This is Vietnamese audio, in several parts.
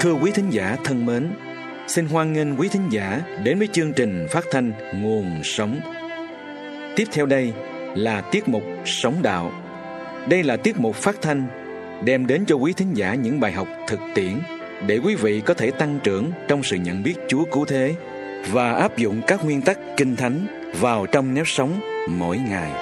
Thưa quý thính giả thân mến, xin hoan nghênh quý thính giả đến với chương trình phát thanh Nguồn Sống. Tiếp theo đây là tiết mục Sống Đạo. Đây là tiết mục phát thanh đem đến cho quý thính giả những bài học thực tiễn để quý vị có thể tăng trưởng trong sự nhận biết Chúa cứu thế và áp dụng các nguyên tắc Kinh Thánh vào trong nếp sống mỗi ngày.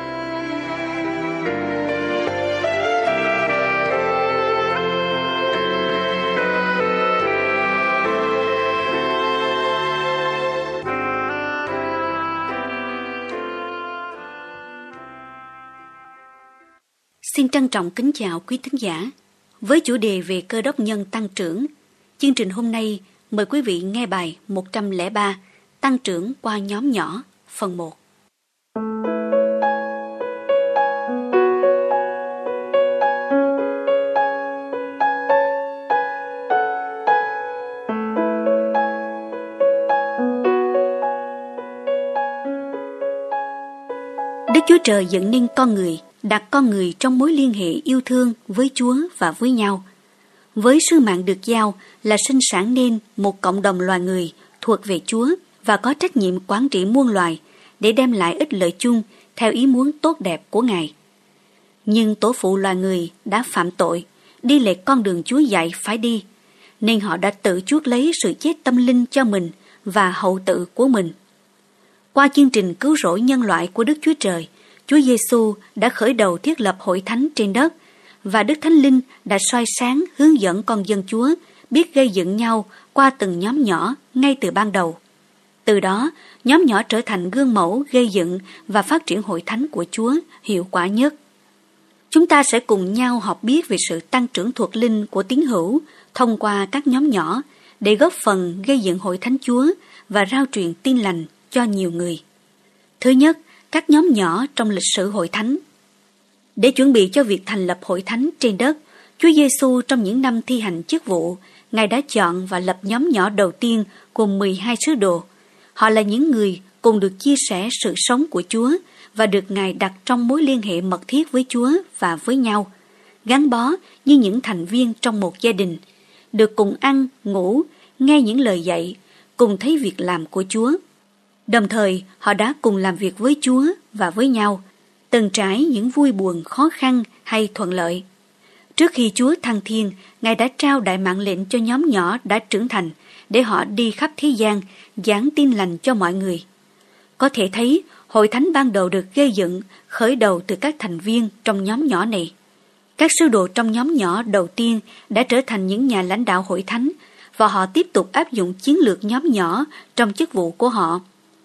Xin trân trọng kính chào quý thính giả. Với chủ đề về Cơ Đốc nhân tăng trưởng, chương trình hôm nay mời quý vị nghe bài 103 Tăng trưởng qua nhóm nhỏ, phần 1. Đức Chúa Trời dựng nên con người, đặt con người trong mối liên hệ yêu thương với Chúa và với nhau. Với sứ mạng được giao là sinh sản nên một cộng đồng loài người thuộc về Chúa và có trách nhiệm quản trị muôn loài để đem lại ích lợi chung theo ý muốn tốt đẹp của Ngài. Nhưng tổ phụ loài người đã phạm tội, đi lệch con đường Chúa dạy phải đi, nên họ đã tự chuốc lấy sự chết tâm linh cho mình và hậu tự của mình. Qua chương trình cứu rỗi nhân loại của Đức Chúa Trời, Chúa Giêsu đã khởi đầu thiết lập hội thánh trên đất, và Đức Thánh Linh đã soi sáng hướng dẫn con dân Chúa biết gây dựng nhau qua từng nhóm nhỏ ngay từ ban đầu. Từ đó, nhóm nhỏ trở thành gương mẫu gây dựng và phát triển hội thánh của Chúa hiệu quả nhất. Chúng ta sẽ cùng nhau học biết về sự tăng trưởng thuộc linh của tín hữu thông qua các nhóm nhỏ để góp phần gây dựng hội thánh Chúa và rao truyền tin lành cho nhiều người. Thứ nhất, các nhóm nhỏ trong lịch sử hội thánh. Để chuẩn bị cho việc thành lập hội thánh trên đất, Chúa Giêsu trong những năm thi hành chức vụ, Ngài đã chọn và lập nhóm nhỏ đầu tiên gồm 12 sứ đồ. Họ là những người cùng được chia sẻ sự sống của Chúa và được Ngài đặt trong mối liên hệ mật thiết với Chúa và với nhau, gắn bó như những thành viên trong một gia đình, được cùng ăn, ngủ, nghe những lời dạy, cùng thấy việc làm của Chúa. Đồng thời, họ đã cùng làm việc với Chúa và với nhau, từng trải những vui buồn, khó khăn hay thuận lợi. Trước khi Chúa thăng thiên, Ngài đã trao đại mạng lệnh cho nhóm nhỏ đã trưởng thành để họ đi khắp thế gian, giảng tin lành cho mọi người. Có thể thấy, hội thánh ban đầu được gây dựng, khởi đầu từ các thành viên trong nhóm nhỏ này. Các sứ đồ trong nhóm nhỏ đầu tiên đã trở thành những nhà lãnh đạo hội thánh, và họ tiếp tục áp dụng chiến lược nhóm nhỏ trong chức vụ của họ.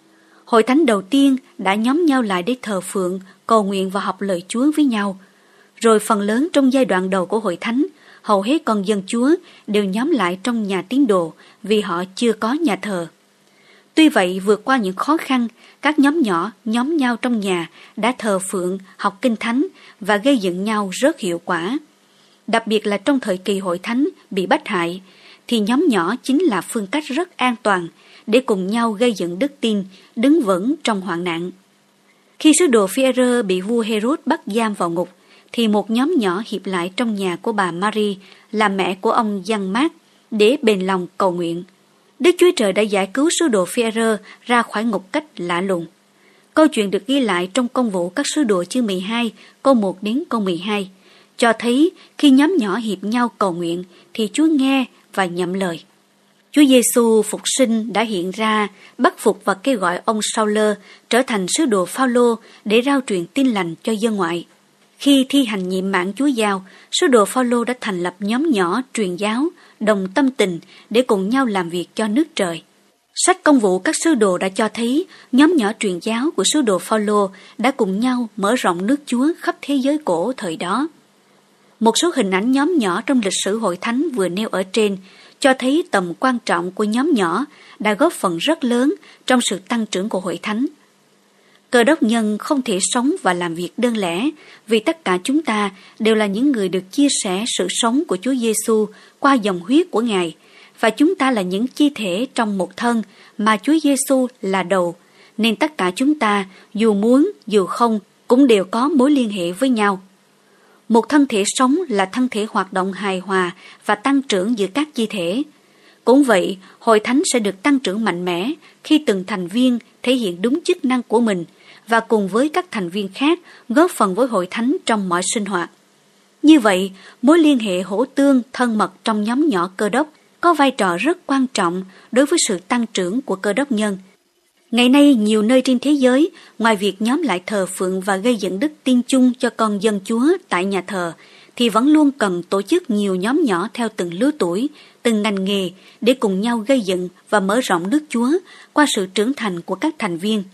Hội thánh đầu tiên đã nhóm nhau lại để thờ phượng, cầu nguyện và học lời Chúa với nhau. Rồi phần lớn trong giai đoạn đầu của hội thánh, hầu hết con dân Chúa đều nhóm lại trong nhà tín đồ vì họ chưa có nhà thờ. Tuy vậy, vượt qua những khó khăn, các nhóm nhỏ nhóm nhau trong nhà đã thờ phượng, học kinh thánh và gây dựng nhau rất hiệu quả. Đặc biệt là trong thời kỳ hội thánh bị bách hại, thì nhóm nhỏ chính là phương cách rất an toàn để cùng nhau gây dựng đức tin, đứng vững trong hoạn nạn. Khi sứ đồ Phi-e-rơ bị vua Hê-rốt bắt giam vào ngục, thì một nhóm nhỏ hiệp lại trong nhà của bà Mary, là mẹ của ông Giăng Mác, để bền lòng cầu nguyện. Đức Chúa Trời đã giải cứu sứ đồ Phi-e-rơ ra khỏi ngục cách lạ lùng. Câu chuyện được ghi lại trong Công vụ các sứ đồ chương 12, câu 1 đến câu 12, cho thấy khi nhóm nhỏ hiệp nhau cầu nguyện thì Chúa nghe và nhậm lời. Chúa Giêsu phục sinh đã hiện ra, bắt phục và kêu gọi ông Sao-lơ trở thành sứ đồ Phao-lô để rao truyền tin lành cho dân ngoại. Khi thi hành nhiệm mạng Chúa giao, sứ đồ Phao-lô đã thành lập nhóm nhỏ truyền giáo, đồng tâm tình để cùng nhau làm việc cho nước Trời. Sách Công vụ các sứ đồ đã cho thấy nhóm nhỏ truyền giáo của sứ đồ Phao-lô đã cùng nhau mở rộng nước Chúa khắp thế giới cổ thời đó. Một số hình ảnh nhóm nhỏ trong lịch sử hội thánh vừa nêu ở trên cho thấy tầm quan trọng của nhóm nhỏ đã góp phần rất lớn trong sự tăng trưởng của hội thánh. Cơ đốc nhân không thể sống và làm việc đơn lẻ, vì tất cả chúng ta đều là những người được chia sẻ sự sống của Chúa Giêsu qua dòng huyết của Ngài, và chúng ta là những chi thể trong một thân mà Chúa Giêsu là đầu, nên tất cả chúng ta, dù muốn dù không, cũng đều có mối liên hệ với nhau. Một thân thể sống là thân thể hoạt động hài hòa và tăng trưởng giữa các chi thể. Cũng vậy, hội thánh sẽ được tăng trưởng mạnh mẽ khi từng thành viên thể hiện đúng chức năng của mình và cùng với các thành viên khác góp phần với hội thánh trong mọi sinh hoạt. Như vậy, mối liên hệ hỗ tương thân mật trong nhóm nhỏ Cơ Đốc có vai trò rất quan trọng đối với sự tăng trưởng của Cơ Đốc nhân. Ngày nay, nhiều nơi trên thế giới, ngoài việc nhóm lại thờ phượng và gây dựng đức tin chung cho con dân Chúa tại nhà thờ, thì vẫn luôn cần tổ chức nhiều nhóm nhỏ theo từng lứa tuổi, từng ngành nghề để cùng nhau gây dựng và mở rộng nước Chúa qua sự trưởng thành của các thành viên.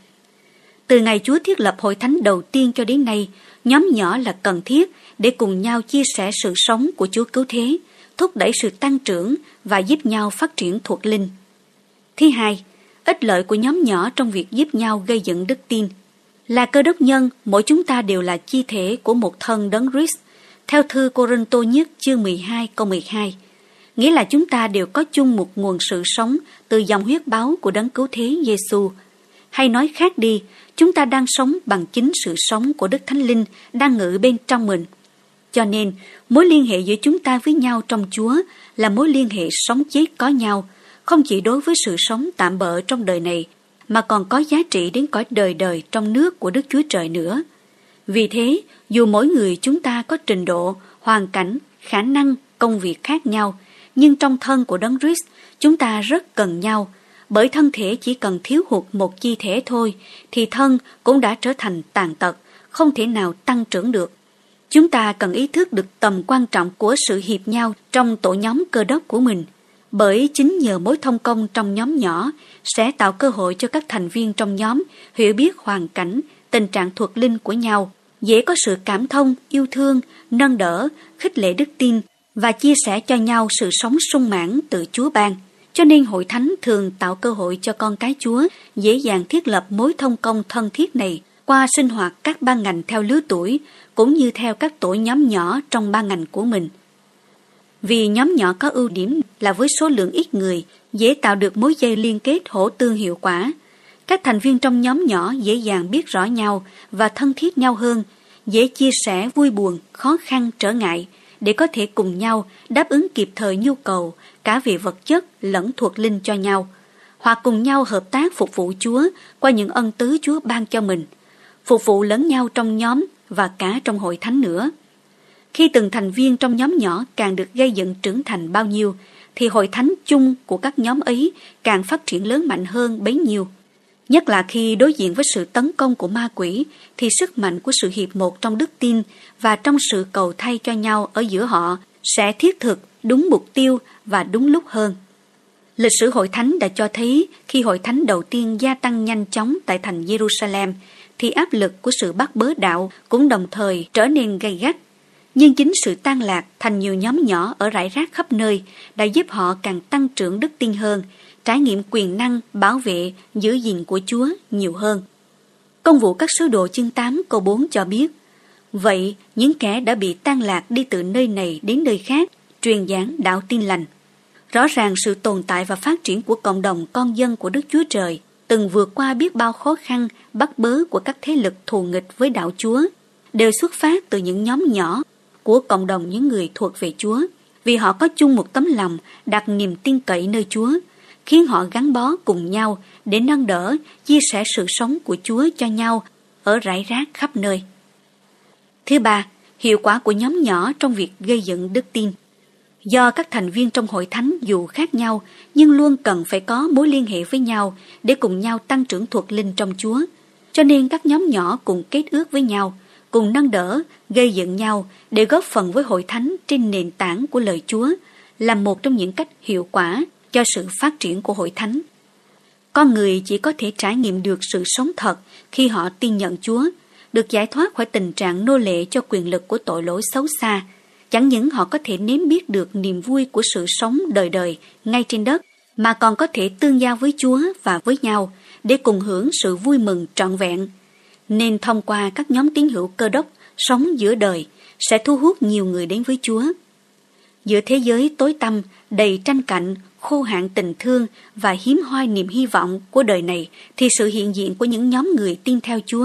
Từ ngày Chúa thiết lập hội thánh đầu tiên cho đến nay, nhóm nhỏ là cần thiết để cùng nhau chia sẻ sự sống của Chúa Cứu Thế, thúc đẩy sự tăng trưởng và giúp nhau phát triển thuộc linh. Thứ hai, ích lợi của nhóm nhỏ trong việc giúp nhau gây dựng đức tin. Là Cơ Đốc nhân, mỗi chúng ta đều là chi thể của một thân Đấng Christ, theo thư Cô-rinh-tô nhất chương 12 câu 12. Nghĩa là chúng ta đều có chung một nguồn sự sống từ dòng huyết báu của Đấng Cứu Thế Giê-xu. Hay nói khác đi, chúng ta đang sống bằng chính sự sống của Đức Thánh Linh đang ngự bên trong mình. Cho nên, mối liên hệ giữa chúng ta với nhau trong Chúa là mối liên hệ sống chết có nhau, không chỉ đối với sự sống tạm bợ trong đời này, mà còn có giá trị đến cõi đời đời trong nước của Đức Chúa Trời nữa. Vì thế, dù mỗi người chúng ta có trình độ, hoàn cảnh, khả năng, công việc khác nhau, nhưng trong thân của Đấng Christ, chúng ta rất cần nhau, bởi thân thể chỉ cần thiếu hụt một chi thể thôi, thì thân cũng đã trở thành tàn tật, không thể nào tăng trưởng được. Chúng ta cần ý thức được tầm quan trọng của sự hiệp nhau trong tổ nhóm Cơ Đốc của mình, bởi chính nhờ mối thông công trong nhóm nhỏ sẽ tạo cơ hội cho các thành viên trong nhóm hiểu biết hoàn cảnh, tình trạng thuộc linh của nhau, dễ có sự cảm thông, yêu thương, nâng đỡ, khích lệ đức tin và chia sẻ cho nhau sự sống sung mãn từ Chúa ban. Cho nên hội thánh thường tạo cơ hội cho con cái Chúa dễ dàng thiết lập mối thông công thân thiết này qua sinh hoạt các ban ngành theo lứa tuổi, cũng như theo các tổ nhóm nhỏ trong ban ngành của mình. Vì nhóm nhỏ có ưu điểm là với số lượng ít người, dễ tạo được mối dây liên kết hỗ tương hiệu quả. Các thành viên trong nhóm nhỏ dễ dàng biết rõ nhau và thân thiết nhau hơn, dễ chia sẻ vui buồn, khó khăn, trở ngại, để có thể cùng nhau đáp ứng kịp thời nhu cầu cả về vật chất lẫn thuộc linh cho nhau, hoặc cùng nhau hợp tác phục vụ Chúa qua những ân tứ Chúa ban cho mình, phục vụ lẫn nhau trong nhóm và cả trong hội thánh nữa. Khi từng thành viên trong nhóm nhỏ càng được gây dựng trưởng thành bao nhiêu, thì hội thánh chung của các nhóm ấy càng phát triển lớn mạnh hơn bấy nhiêu. Nhất là khi đối diện với sự tấn công của ma quỷ, thì sức mạnh của sự hiệp một trong đức tin và trong sự cầu thay cho nhau ở giữa họ sẽ thiết thực, đúng mục tiêu và đúng lúc hơn. Lịch sử hội thánh đã cho thấy khi hội thánh đầu tiên gia tăng nhanh chóng tại thành Jerusalem, thì áp lực của sự bắt bớ đạo cũng đồng thời trở nên gay gắt. Nhưng chính sự tan lạc thành nhiều nhóm nhỏ ở rải rác khắp nơi đã giúp họ càng tăng trưởng đức tin hơn, trải nghiệm quyền năng, bảo vệ, giữ gìn của Chúa nhiều hơn. Công vụ các sứ đồ chương 8 câu 4 cho biết, vậy những kẻ đã bị tan lạc đi từ nơi này đến nơi khác, truyền giảng đạo tin lành. Rõ ràng sự tồn tại và phát triển của cộng đồng con dân của Đức Chúa Trời từng vượt qua biết bao khó khăn, bắt bớ của các thế lực thù nghịch với đạo Chúa, đều xuất phát từ những nhóm nhỏ của cộng đồng những người thuộc về Chúa, vì họ có chung một tấm lòng đặt niềm tin cậy nơi Chúa, khiến họ gắn bó cùng nhau để nâng đỡ, chia sẻ sự sống của Chúa cho nhau ở rải rác khắp nơi. Thứ ba, hiệu quả của nhóm nhỏ trong việc gây dựng đức tin. Do các thành viên trong hội thánh dù khác nhau, nhưng luôn cần phải có mối liên hệ với nhau để cùng nhau tăng trưởng thuộc linh trong Chúa. Cho nên các nhóm nhỏ cùng kết ước với nhau, cùng nâng đỡ, gây dựng nhau để góp phần với hội thánh trên nền tảng của lời Chúa, là một trong những cách hiệu quả cho sự phát triển của hội thánh. Con người chỉ có thể trải nghiệm được sự sống thật khi họ tin nhận Chúa, được giải thoát khỏi tình trạng nô lệ cho quyền lực của tội lỗi xấu xa. Chẳng những họ có thể nếm biết được niềm vui của sự sống đời đời ngay trên đất, mà còn có thể tương giao với Chúa và với nhau để cùng hưởng sự vui mừng trọn vẹn. Nên thông qua các nhóm tín hữu Cơ Đốc sống giữa đời sẽ thu hút nhiều người đến với Chúa. Giữa thế giới tối tăm, đầy tranh cạnh, khô hạn tình thương và hiếm hoi niềm hy vọng của đời này, thì sự hiện diện của những nhóm người tin theo Chúa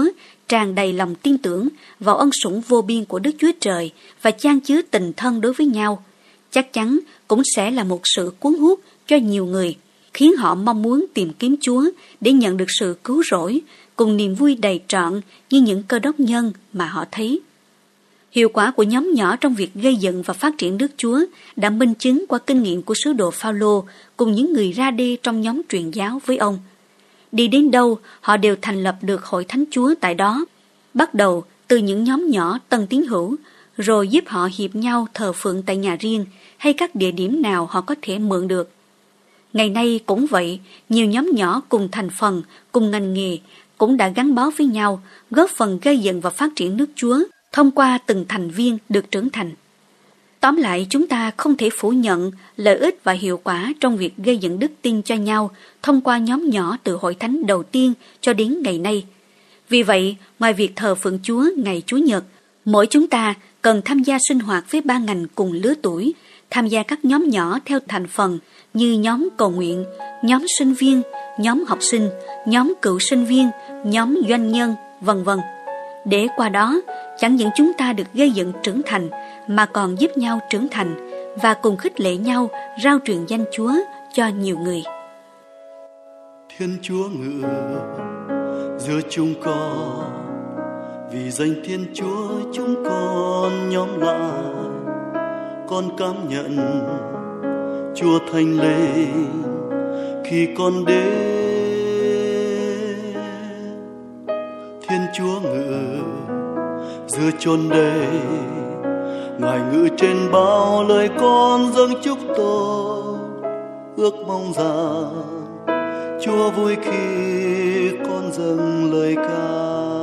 tràn đầy lòng tin tưởng vào ân sủng vô biên của Đức Chúa Trời và chan chứa tình thân đối với nhau, chắc chắn cũng sẽ là một sự cuốn hút cho nhiều người, khiến họ mong muốn tìm kiếm Chúa để nhận được sự cứu rỗi cùng niềm vui đầy trọn như những Cơ Đốc nhân mà họ thấy. Hiệu quả của nhóm nhỏ trong việc gây dựng và phát triển nước Chúa đã minh chứng qua kinh nghiệm của sứ đồ Phao-lô cùng những người ra đi trong nhóm truyền giáo với ông. Đi đến đâu, họ đều thành lập được hội thánh Chúa tại đó, bắt đầu từ những nhóm nhỏ tân tín hữu, rồi giúp họ hiệp nhau thờ phượng tại nhà riêng hay các địa điểm nào họ có thể mượn được. Ngày nay cũng vậy, nhiều nhóm nhỏ cùng thành phần, cùng ngành nghề cũng đã gắn bó với nhau, góp phần gây dựng và phát triển nước Chúa thông qua từng thành viên được trưởng thành. Tóm lại, chúng ta không thể phủ nhận lợi ích và hiệu quả trong việc gây dựng đức tin cho nhau thông qua nhóm nhỏ từ hội thánh đầu tiên cho đến ngày nay. Vì vậy, ngoài việc thờ phượng Chúa ngày Chủ nhật, mỗi chúng ta cần tham gia sinh hoạt với ban ngành cùng lứa tuổi, tham gia các nhóm nhỏ theo thành phần như nhóm cầu nguyện, nhóm sinh viên, nhóm học sinh, nhóm cựu sinh viên, nhóm doanh nhân, v.v. Để qua đó, chẳng những chúng ta được gây dựng trưởng thành, mà còn giúp nhau trưởng thành và cùng khích lệ nhau rao truyền danh Chúa cho nhiều người. Thiên Chúa ngự giữa chúng con, vì danh Thiên Chúa chúng con nhóm lại, con cảm nhận Chúa Thánh Linh khi con đến. Thiên Chúa ngự giữa chốn đây, Ngài ngự trên bao lời con dâng chúc tôi, ước mong rằng Chúa vui khi con dâng lời ca.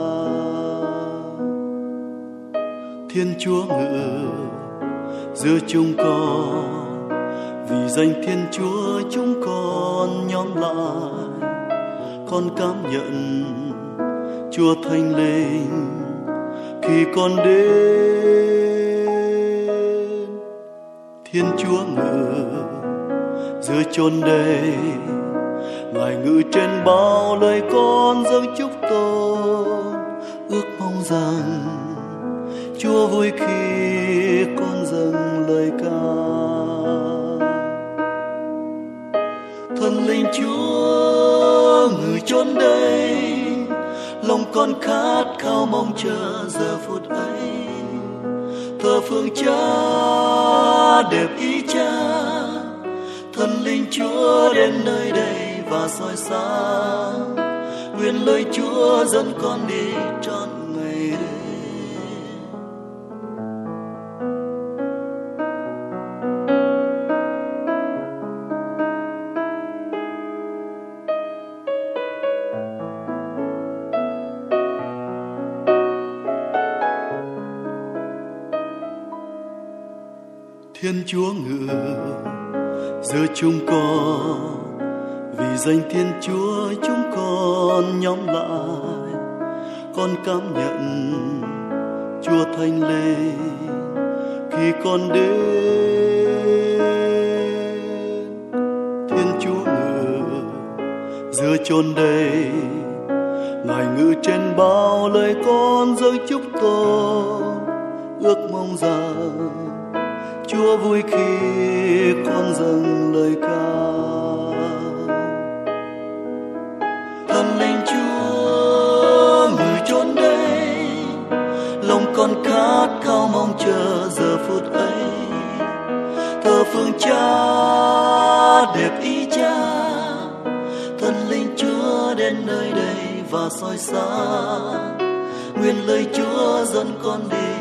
Thiên Chúa ngự giữa chúng con, vì danh Thiên Chúa chúng con nhóm lại, con cảm nhận Chúa Thánh Linh khi con đến. Thiên Chúa ngự giữa chốn đây, Ngài ngự trên bao lời con dâng chúc tôi, ước mong rằng Chúa vui khi con dâng lời ca. Thần linh Chúa ngự chốn đây, lòng con khát khao mong chờ giờ phút ấy, thờ phượng Cha đẹp ý Cha. Thần linh Chúa đến nơi đây và soi sáng, nguyện lời Chúa dẫn con đi trọn ngày đêm. Thiên Chúa ngự giữa chúng con, vì danh Thiên Chúa chúng con nhóm lại, con cảm nhận Chúa Thánh Linh khi con đến. Thiên Chúa ngự giữa chốn đây, Ngài ngự trên bao lời con dâng chúc tôi, ước mong rằng Chúa vui khi con dâng lời ca. Thần linh Chúa ngự chốn đây, lòng con khát khao mong chờ giờ phút ấy, thờ phượng Cha đẹp ý Cha. Thần linh Chúa đến nơi đây và soi sáng, nguyện lời Chúa dẫn con đi